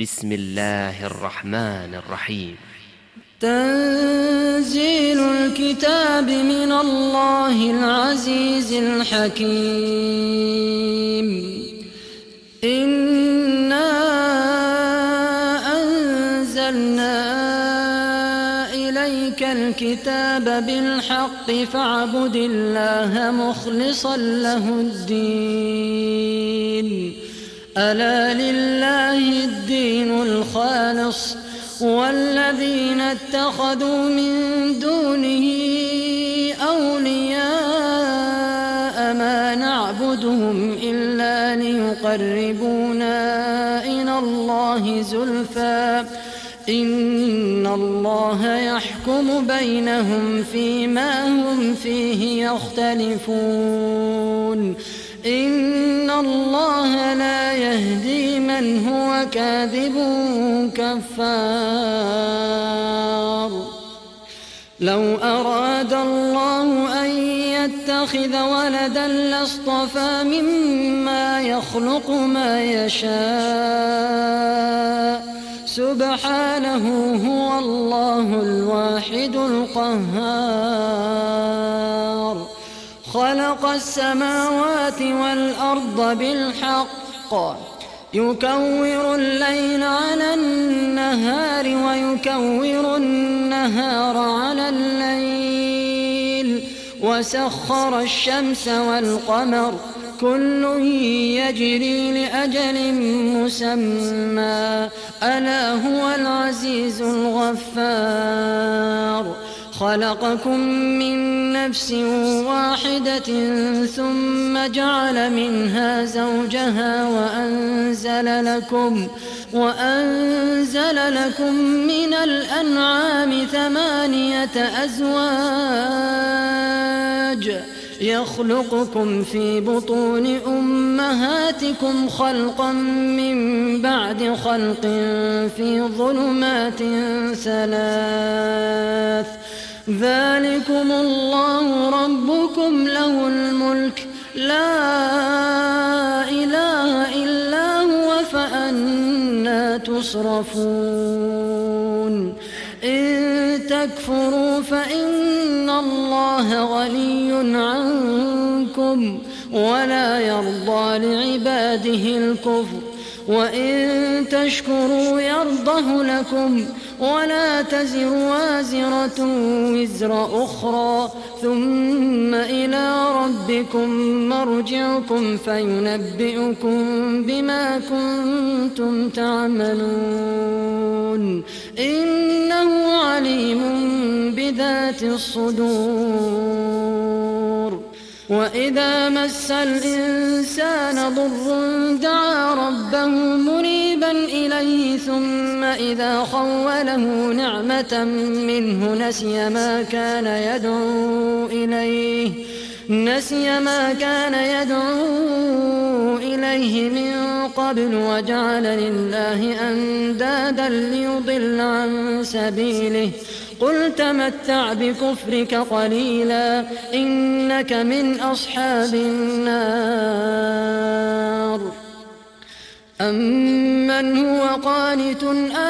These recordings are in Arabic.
بسم الله الرحمن الرحيم. تنزيل الكتاب من الله العزيز الحكيم. إنا أنزلنا إليك الكتاب بالحق فاعبد الله مخلصا له الدين. ألا لله الدين الخالص والذين اتخذوا من دونه أولياء ما نعبدهم إلا ليقربونا إلى الله زلفى إن الله يحكم بينهم فيما هم فيه يختلفون. إن الله لا يهدي من هو كاذب كفار. لو أراد الله أن يتخذ ولدا لاصطفى مما يخلق ما يشاء سبحانه هو الله الواحد القهار. خلق السماوات والأرض بالحق يكور الليل على النهار ويكور النهار على الليل وسخر الشمس والقمر كل يجري لأجل مسمى ألا هو العزيز الغفار. خلقكم من نفس واحدة ثم جعل منها زوجها وأنزل لكم من الأنعام 8 أزواج يخلقكم في بطون أمهاتكم خلقا من بعد خلق في ظلمات 3 ذلكم الله ربكم له الملك لا إله إلا هو فأنى تصرفون. إن تكفروا فإن الله غني عنكم ولا يرضى لعباده الكفر وإن تشكروا يرضه لكم ولا تزر وازرة وزر أخرى ثم إلى ربكم مرجعكم فينبئكم بما كنتم تعملون. إنه عليم بذات الصدور. وإذا مس الإنسان ضر دعا ربه منيبا إليه ثم إذا خوله نعمة منه نسي ما كان يدعو إليه من قبل وجعل لله أندادا ليضل عن سبيله. قل تمتع بكفرك قليلا إنك من أصحاب النار. أمن هو قانت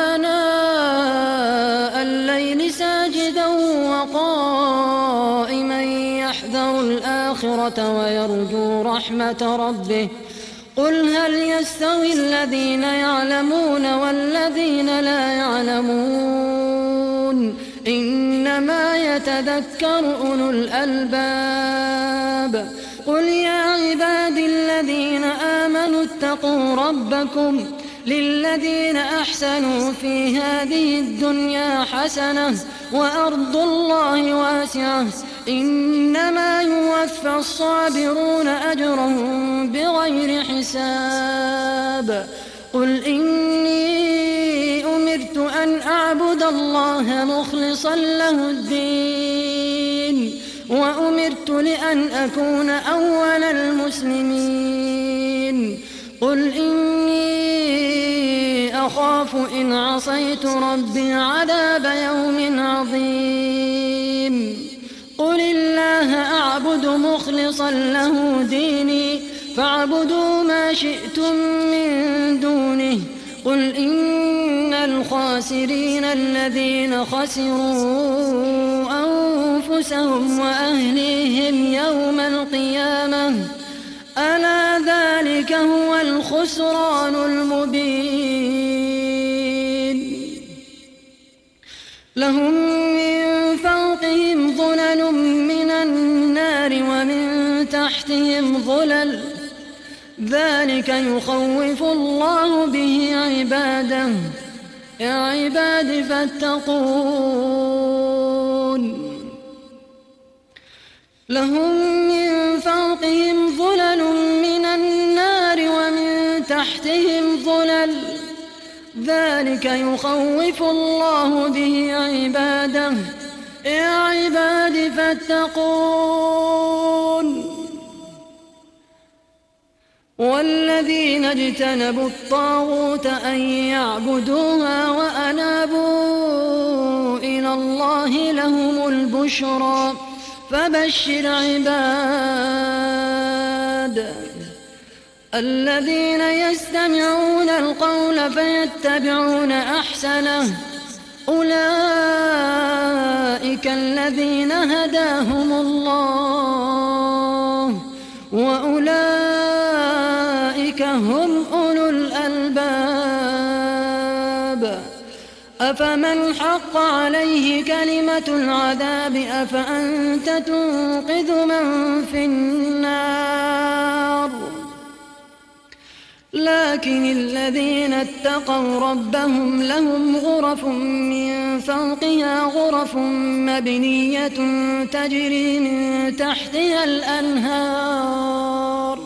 آناء الليل ساجدا وقائما يحذر الآخرة ويرجو رحمة ربه قل هل يستوي الذين يعلمون والذين لا يعلمون إنما يتذكر أولو الألباب. قل يا عبادي الذين آمنوا اتقوا ربكم للذين أحسنوا في هذه الدنيا حسنة وأرض الله واسعة إنما يوفى الصابرون أجرهم بغير حساب. قل إني أمرت أن أعبد الله مخلصا له الدين وأمرت لأن أكون أول المسلمين. قل إني أخاف إن عصيت ربي عذاب يوم عظيم. قل الله أعبد مخلصا له ديني فاعبدوا ما شئتم من دونه قل إن الخاسرين الذين خسروا أنفسهم وأهليهم يوم القيامة ألا ذلك هو الخسران المبين لهم من فوقهم ظلل من النار ومن تحتهم ظلل ذلك يخوف الله به عباده يا عباد فاتقون لهم من فوقهم ظلل من النار ومن تحتهم ظلل ذلك يخوف الله به عباده يا عباد فاتقون والذين اجتنبوا الطاغوت أن يعبدوها وأنابوا إلى الله لهم البشرى فبشر عباد الذين يستمعون القول فيتبعون أحسنه أولئك الذين هداهم الله وأولئك هم أولو الألباب أفمن حق عليه كلمة العذاب أفأنت تنقذ من في النار لكن الذين اتقوا ربهم لهم غرف من فوقها غرف مبنية تجري من تحتها الأنهار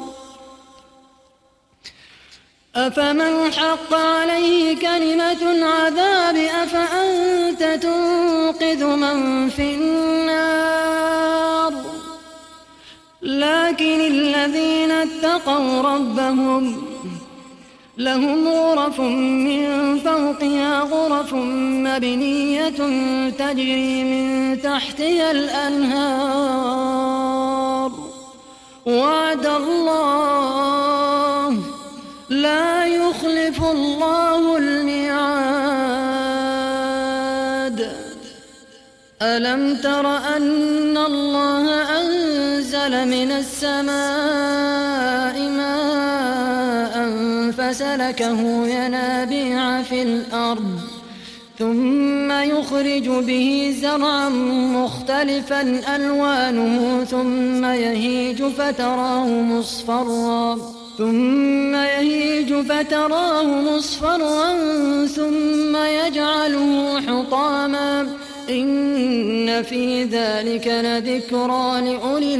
أفمن حق عليه كلمة العذاب أفأنت تنقذ من في النار لكن الذين اتقوا ربهم لهم غرف من فوقها غرف مبنية تجري من تحتها الأنهار وعد الله لا يخلف الله الميعاد ألم تر أن الله أنزل من السماء ماء فسلكه ينابيع في الأرض ثم يخرج به زرعا مختلفا ألوانه ثم يهيج فتراه مصفرا ثم يجعله حطاما إن في ذلك لذكرى لأولي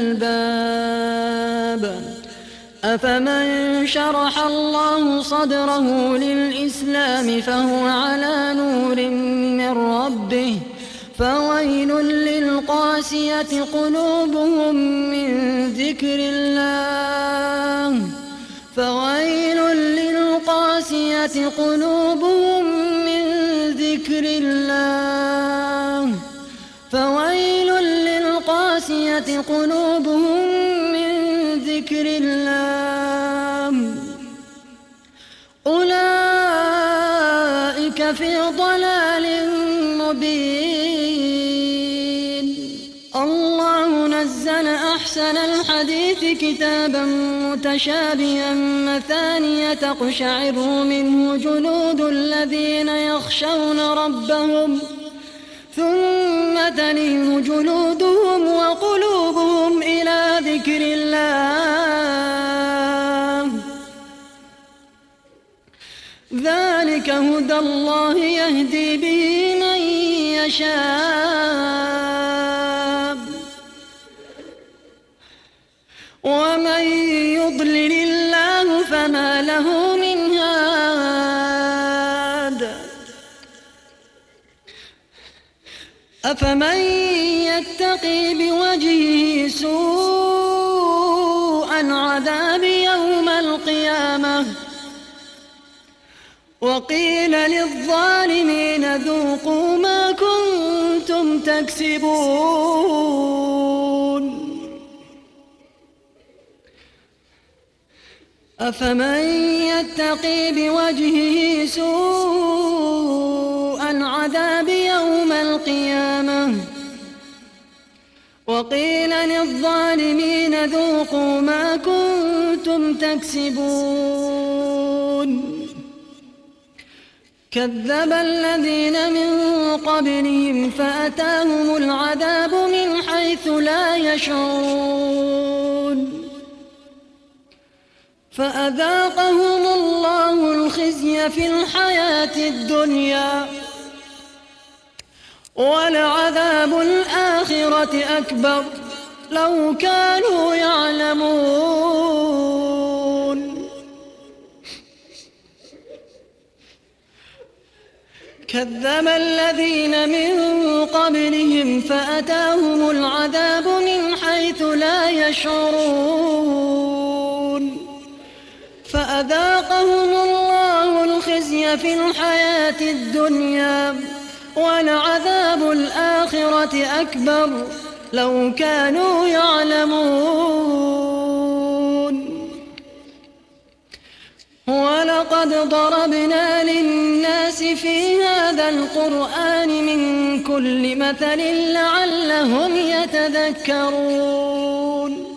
الألباب أفمن شرح الله صدره للإسلام فهو على نور من ربه فويل للقاسية قلوبهم من ذكر الله قلوبهم من ذكر الله أولئك في ضلال مبين الله نزل أحسن الحديث كتابا متشابها مثانية تقشعر منه جلود الذين يخشون ربهم ثم تلين جلودهم وقلوبهم إلى ذكر الله ذلك هدى الله يهدي به من يشاء ومن يضلل الله فما له من هاد أفمن يتقي بوجهه سوء العذاب يوم القيامة وقيل للظالمين ذوقوا ما كنتم تكسبون أفمن يتقي بوجهه سوء العذاب يوم القيامة وقيل للظالمين ذوقوا ما كنتم تكسبون كذب الذين من قبلهم فأتاهم العذاب من حيث لا يشعرون فأذاقهم الله الخزي في الحياة الدنيا ولعذاب الآخرة أكبر لو كانوا يعلمون كذب الذين من قبلهم فأتاهم العذاب من حيث لا يشعرون فأذاقهم الله الخزي في الحياة الدنيا ولعذاب الآخرة أكبر لو كانوا يعلمون ولقد ضربنا للناس في هذا القرآن من كل مثل لعلهم يتذكرون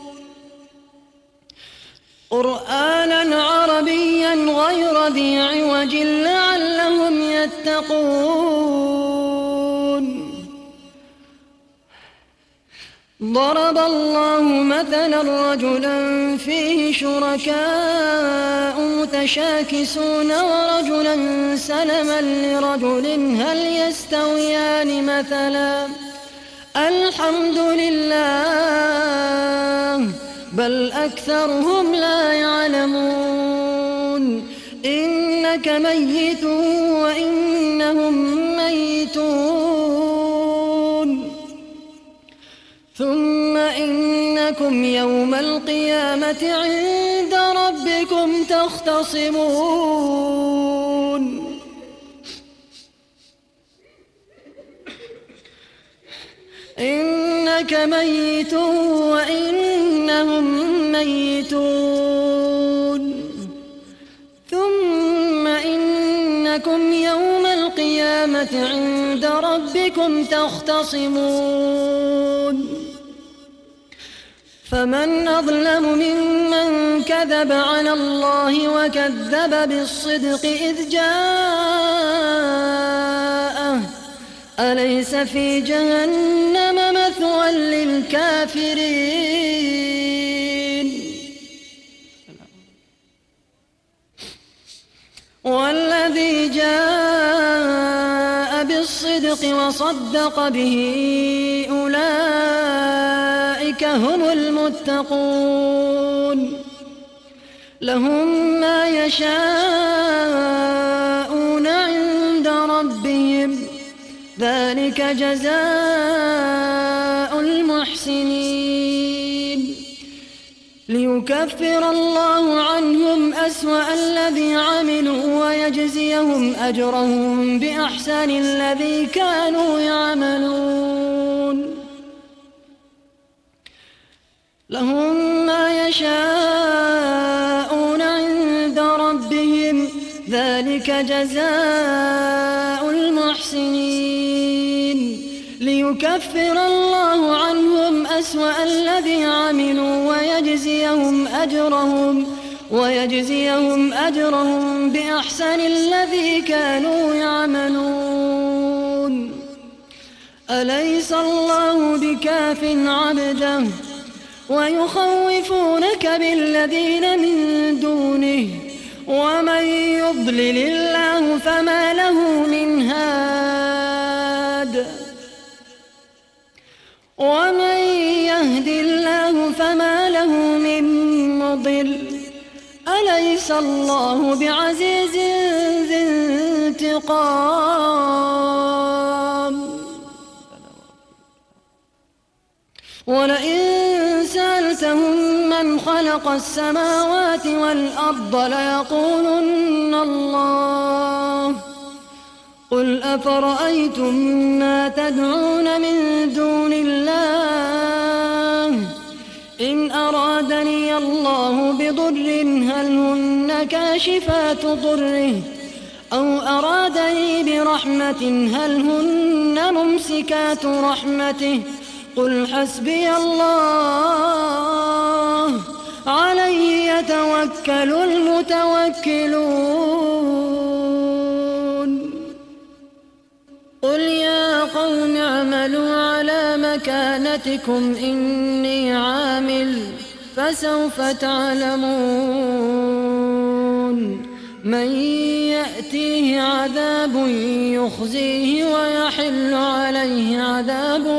قرآنا عربيا غير ذي عوج لعلهم يتقون ضرب الله مثلا رجلا فيه شركاء متشاكسون ورجلا سلما لرجل هل يستويان مثلا الحمد لله بل أكثرهم لا يعلمون إنك ميت وإنهم ميتون ثم إنكم يوم القيامة عند ربكم تختصمون إنك ميت وإنهم ميتون ثم إنكم يوم القيامة عند ربكم تختصمون فمن أظلم ممن كذب على الله وكذب بالصدق إذ جاءه أليس في جهنم مثوى للكافرين والذي جاء بالصدق وصدق به أولئك هم المتقون لهم ما يشاءون عند ربهم ذلك جزاء المحسنين ليكفر الله عنهم أسوأ الذي عملوا ويجزيهم أجرهم بأحسن الذي كانوا يعملون لهم ما يشاءون عند ربهم ذلك جزاء المحسنين ليكفر الله عنهم أسوأ الذي عملوا ويجزيهم أجرهم بأحسن الذي كانوا يعملون أليس الله بكاف عبده ويخوفونك بالذين من دونه ومن يضلل الله فما له من هاد ومن يهد الله فما له من مضل أليس الله بعزيز ذي انتقام ولئن سألتهم من خلق السماوات والأرض ليقولن الله قل أفرأيتم ما تدعون من دون الله إن أرادني الله بضر هل هن كاشفات ضره أو أرادني برحمة هل هن ممسكات رحمته قل حسبي الله عليه يتوكل المتوكلون قل يا قوم اعملوا على مكانتكم إني عامل فسوف تعلمون من يأتيه عذاب يخزيه ويحل عليه عذاب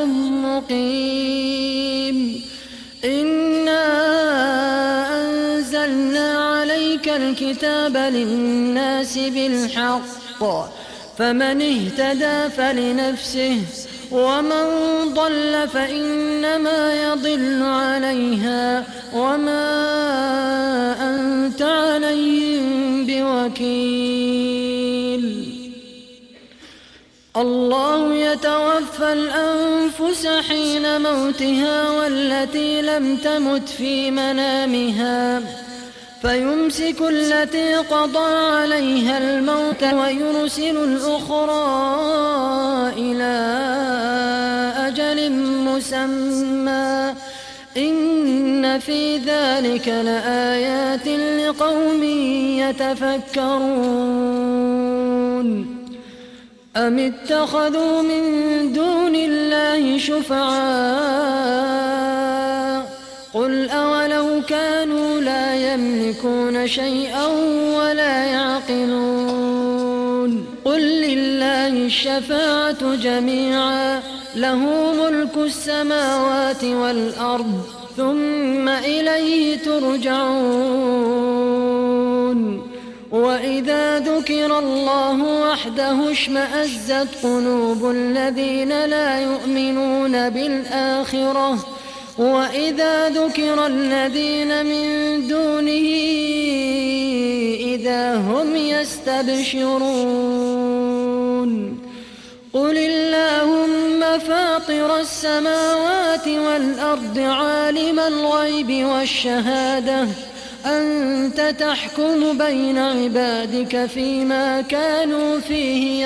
مقيم إنا أنزلنا عليك الكتاب للناس بالحق فمن اهتدى فلنفسه ومن ضل فإنما يضل عليها وما أنت عليهم بوكيل الله يتوفى الأنفس حين موتها والتي لم تمت في منامها فيمسك التي قضى عليها الموت ويرسل الأخرى إلى أجل مسمى إن في ذلك لآيات لقوم يتفكرون أم اتخذوا من دون الله شفعاء قل أولو كانوا لا يملكون شيئا ولا يعقلون قل لله الشفاعة جميعا له ملك السماوات والأرض ثم إليه ترجعون وإذا ذكر الله وحده اشمأزت قلوب الذين لا يؤمنون بالآخرة وإذا ذكر الذين من دونه إذا هم يستبشرون قل اللهم فاطر السماوات والأرض عالم الغيب والشهادة أنت تحكم بين عبادك فيما كانوا فيه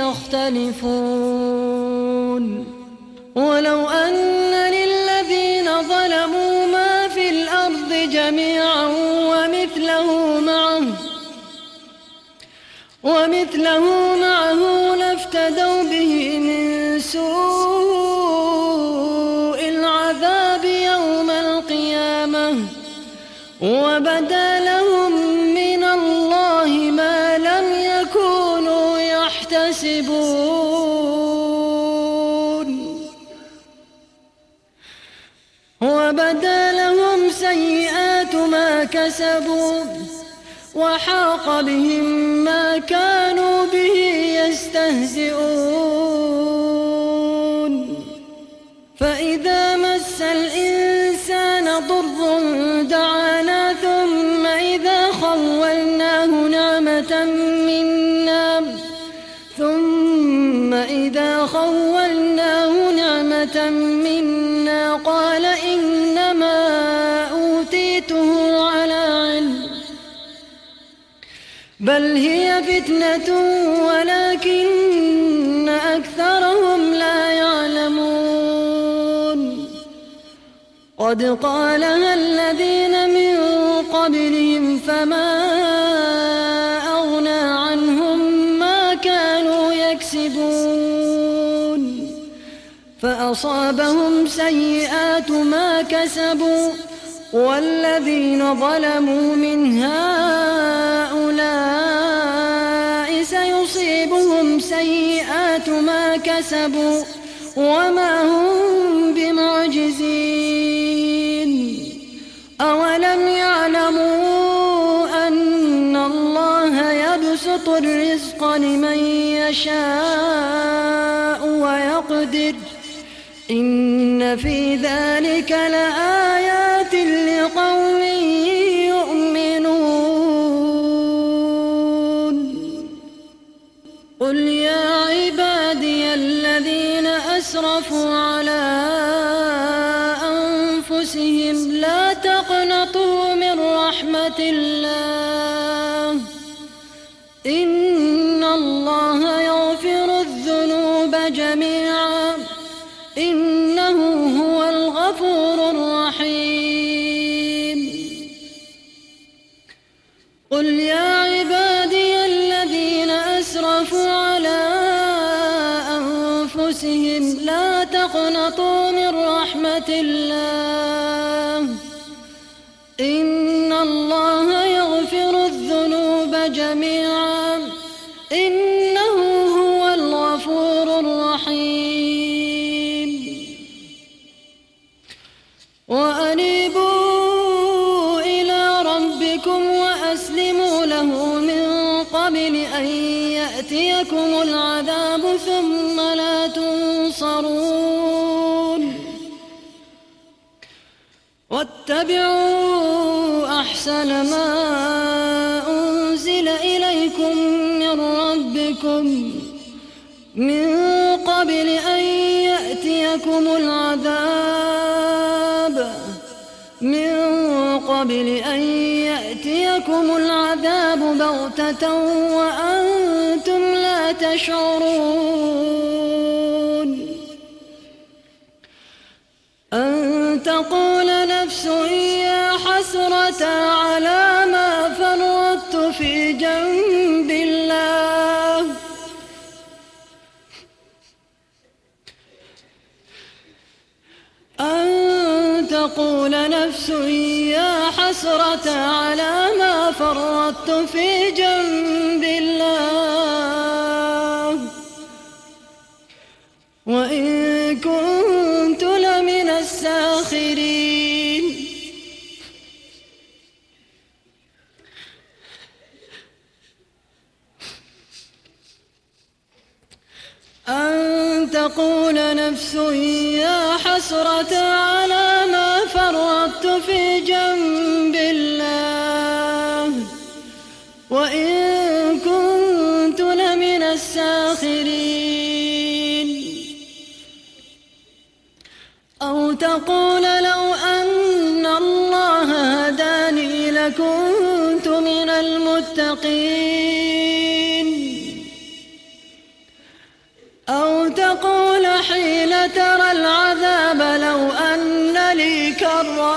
يختلفون ولو أن للذين ظلموا ما في الأرض جميعا ومثله معه لافتدوا به من سوء العذاب يوم القيامة وبدا لهم من الله ما لم يكونوا يحتسبون وبدا لهم سيئات ما كسبوا وحاق بهم ما كانوا به يستهزئون فإذا مس الإنسان ضر دعانا ثم إذا خولناه نعمة منا قال إنما أوتيته على علم بل هي فتنة ولكن أكثرهم لا يعلمون قد قالها الذين من قبلهم فما أغنى عنهم ما كانوا يكسبون فأصابهم سيئات ما كسبوا والذين ظلموا من هؤلاء سيصيبهم سيئات ما كسبوا وما هم بمعجزين أولم يعلموا أن الله يبسط الرزق لمن يشاء ويقدر إن في ذلك لآيات لقوم يؤمنون قل يا عبادي الذين أسرفوا على أنفسهم لا تقنطوا أسرفوا على أنفسهم لا تقنطوا من رحمة الله إن الله يغفر الذنوب جميعا إنه هو الغفور الرحيم وأنيبوا إلى ربكم وأسلموا له من قبل أن يأتيكم العذاب ثم لا تنصرون واتبعوا أحسن ما أنزل إليكم من ربكم من قبل أن يأتيكم العذاب بغتة وأنتم لا تشعرون أن تقول نفس يا حسرة على ما فرطت في جنب الله أن تقول نفس يا حسرة على ما فرطت في جنب الله وإن كنت لمن الساخرين أن تقول نفس يا حسرة على ما فرطت في جنب الله وإن كنت لمن الساخرين أو تقول لو أن الله هداني لكنت من المتقين أو تقول حين ترى العذاب لو أن لي كرة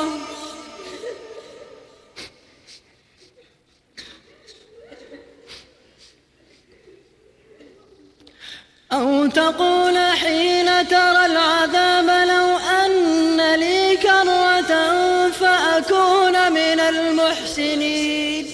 أو تقول حين ترى العذاب لو أن لي كرة فأكون من المحسنين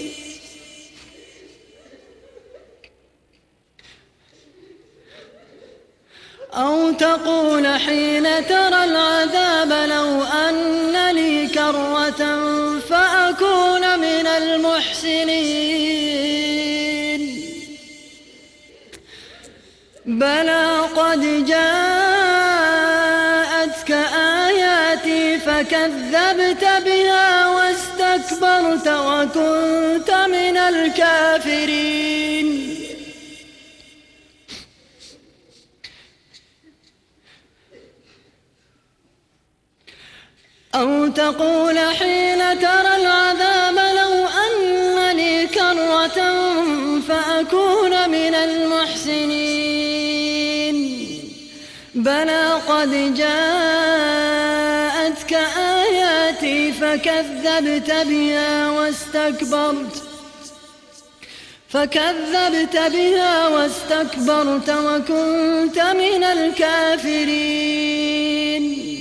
أو تقول حين ترى العذاب لو أن لي كرة فأكون من المحسنين بلى قد جاءتك آياتي فكذبت بها واستكبرت وكنت من الكافرين أو تقول حين ترى العذاب لو أن لي كرة فأكون من المحسنين بلى قد جاءتك آياتي فكذبت بها واستكبرت وكنت من الكافرين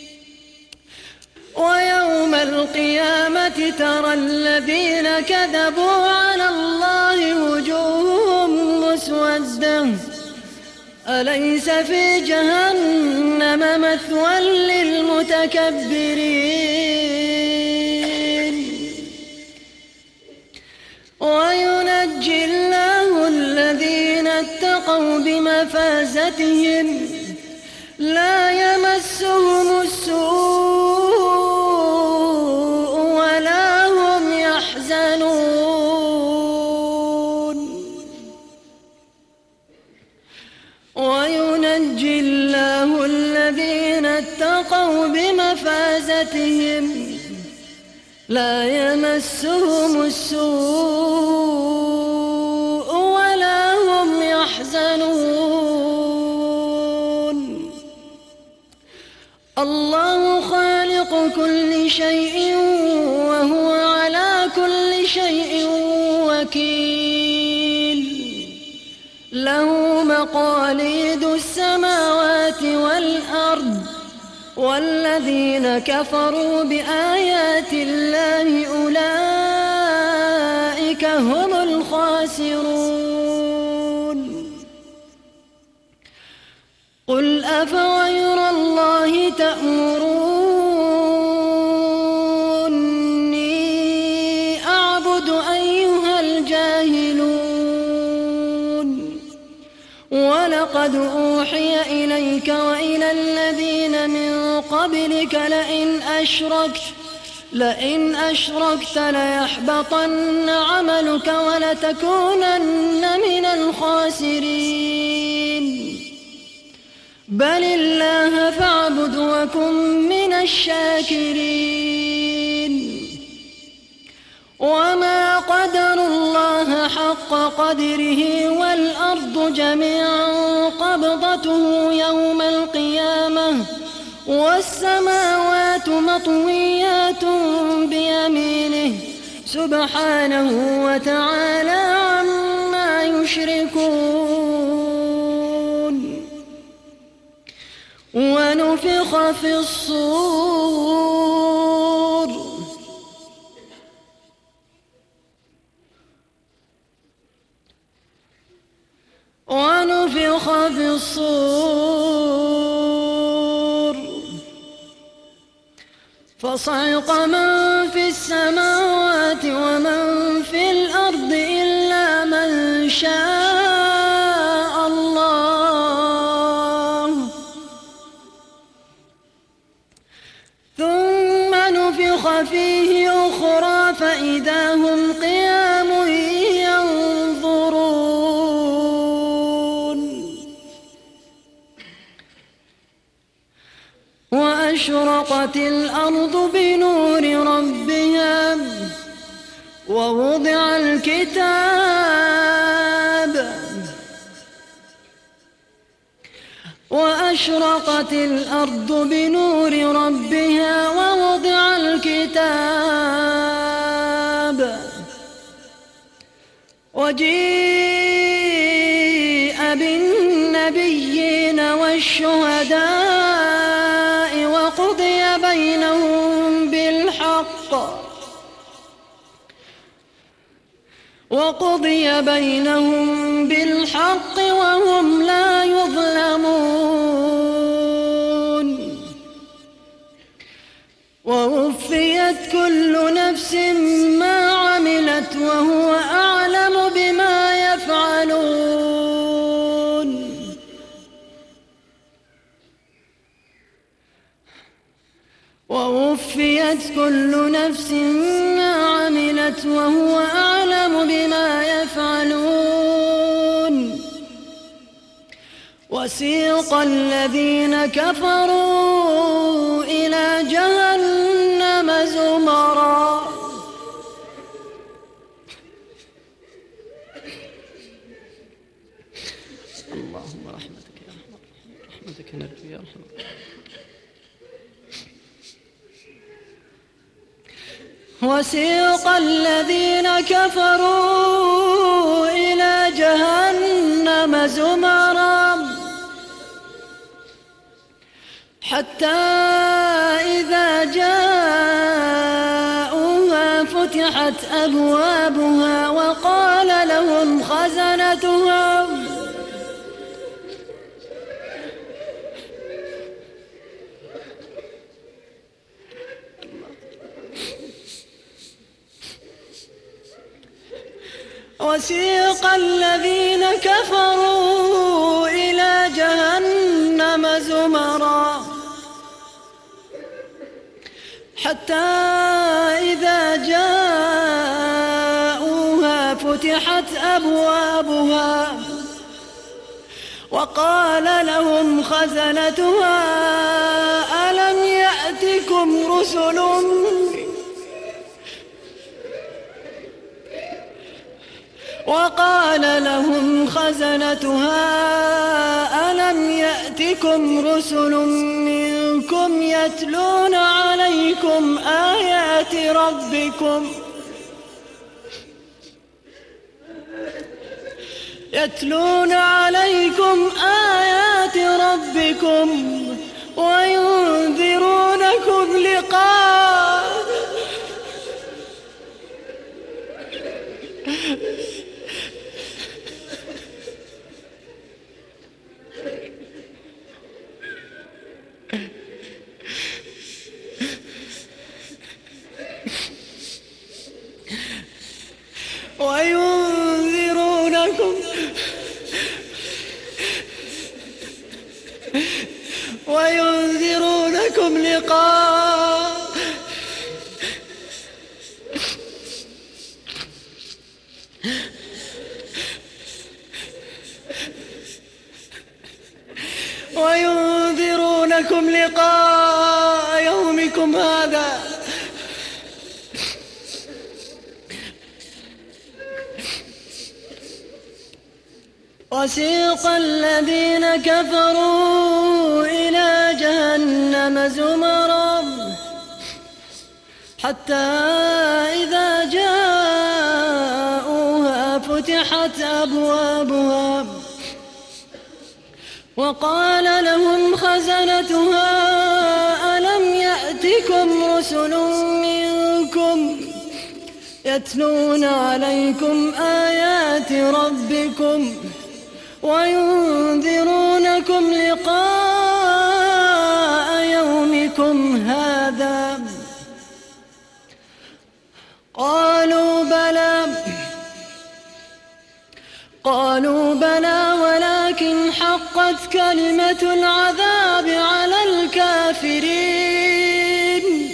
ويوم القيامة ترى الذين كذبوا على الله وجوههم مسودة أليس في جهنم مثوى للمتكبرين وينجي الله الذين اتقوا بمفازتهم لا يمسهم السوء ولا هم يحزنون وينجي الله الذين اتقوا بمفازتهم لا يمسهم السوء ولا هم يحزنون الله خالق كل شيء وهو على كل شيء وكيل له مقاليد السماوات والأرض والذين كفروا بآيات الله أولئك هم الخاسرون. قل أفغير الله تأمروني أعبد أيها الجاهلون؟ ولقد أوحي إليك وإلى الذين من قبلك لئن أشركت ليحبطن عملك ولتكونن من الخاسرين. بل الله فاعبد وكن من الشاكرين. وما قدروا الله حق قدره والأرض جميعا قبضته يوم القيامة والسماوات مطويات بيمينه سبحانه وتعالى عما يشركون. ونفخ في الصور فصعق من في السماوات ومن في الأرض إلا من شاء الله ثم نفخ فيه أخرى فإذا هم قيام وأشرقت الأرض بنور ربها ووضع الكتاب وجيء بالنبيين والشهداء وقضي بينهم بالحق وهم لا يظلمون. ووفيت كل نفس ما عملت وهو أعلم بما يفعلون. ووفيت كل نفس ما عملت وهو أعلم بما يفعلون. وسيق الذين كفروا إلى جهنم زمرا اللهم رحمتك يا رحمة رحمتك نرجو يا رحمة. وسيق الذين كفروا إلى جهنم زمرا حتى إذا جاءوها فتحت أبوابها وقال لهم خزنتها وسيق الذين كفروا إلى جهنم زمرا حتى إذا جاءوها فتحت أبوابها وقال لهم خزنتها ألم يأتكم رسل منكم يتلون عليكم آيات ربكم يتلون عليكم آيات ربكم وينذرونكم لقاء وينذرونكم لقاء يومكم هذا وسيق الذين كفروا إلى جهنم زمرا حتى إذا جاءوها فتحت أبوابها وقال لهم خزنتها ألم يأتكم رسل منكم يتلون عليكم آيات ربكم وينذرونكم لقاء يومكم هذا قالوا بلى ولكن حقت كلمة العذاب على الكافرين.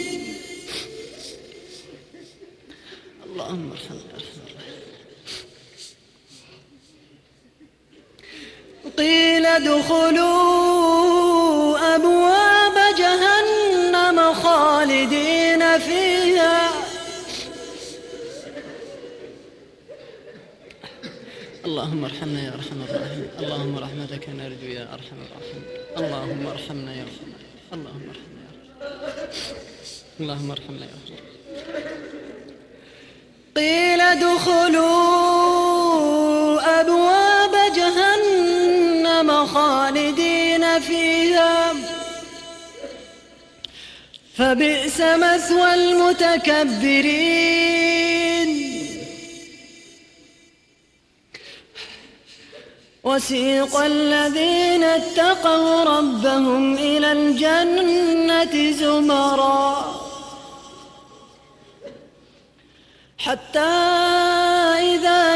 اللهم ارحمنا. قيل ادخلوا أبواب جهنم خالدين فيها اللهم ارحمنا يا أرحم الراحمين. اللهم رحمتك نرجو يا أرحم الراحمين. اللهم ارحمنا يا أرحم اللهم ارحمنا يا اللهم ارحمنا يا أرحم. قيل ادخلوا أبواب جهنم خالدين فيها فبئس مثوى المتكبرين. وسيق الذين اتقوا ربهم إلى الجنة زمرا حتى إذا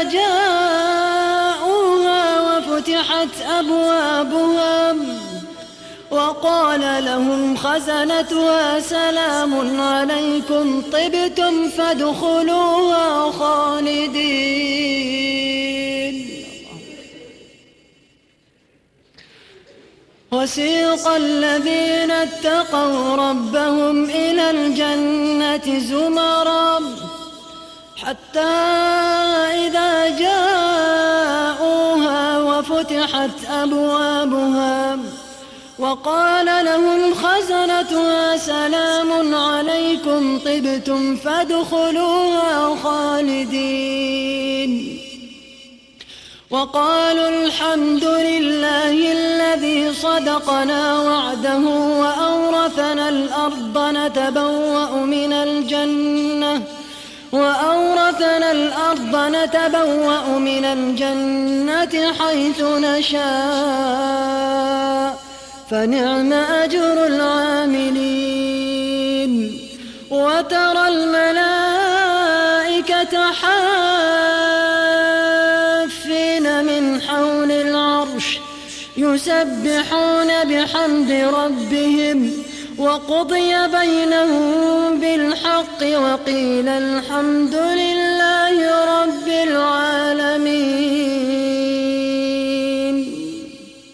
جاءوها وفتحت أبوابها وقال لهم خزنتها سلام عليكم طبتم فادخلوها خالدين. وسيق الذين اتقوا ربهم إلى الجنة زمرا حتى إذا جاءوها وفتحت أبوابها وقال لهم خزنتها سلام عليكم طبتم فادخلوها خالدين. وقالوا الحمد لله الذي صدقنا وعده وأورثنا الأرض نتبوأ من الجنة حيث نشاء فنعم أجر العاملين. وترى الملائكة حافين من حول العرش يسبحون بحمد ربهم وقضي بينهم بالحق وقيل الحمد لله رب العالمين.